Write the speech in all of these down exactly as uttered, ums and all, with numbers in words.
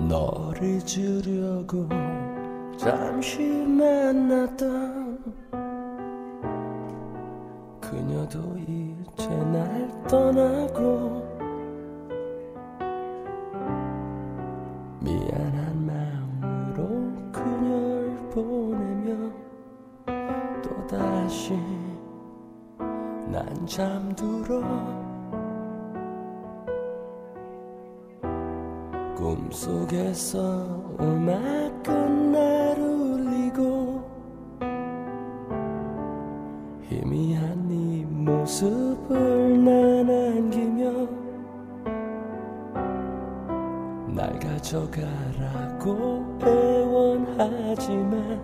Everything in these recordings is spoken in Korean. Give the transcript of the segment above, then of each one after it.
널 잊으려고 잠시 만났던 그녀도 이제 날 떠나고 미안한 마음으로 그녀를 보내며 또다시 난 잠들어 꿈속에서 음악은 날 울리고 희미한 네 모습을 난 안기며 날 가져가라고 애원하지만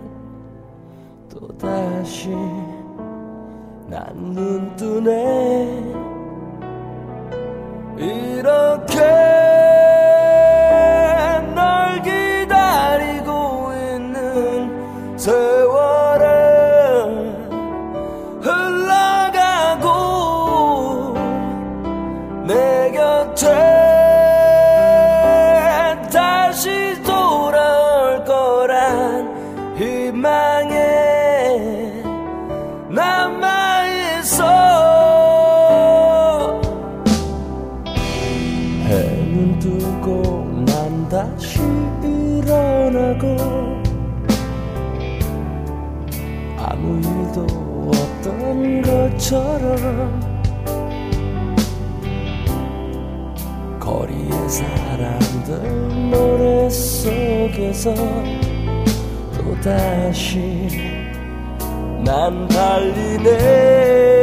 또다시 난 눈뜨네 이렇게 널 기다리고 있는 세월은 흘러가고 내 곁에 다시 돌아올 거란 희망에 남아있어 해 눈 뜨고 난 다시 일어나고 아무 일도 없던 것처럼 거리의 사람들 노래 속에서 또다시 난 달리네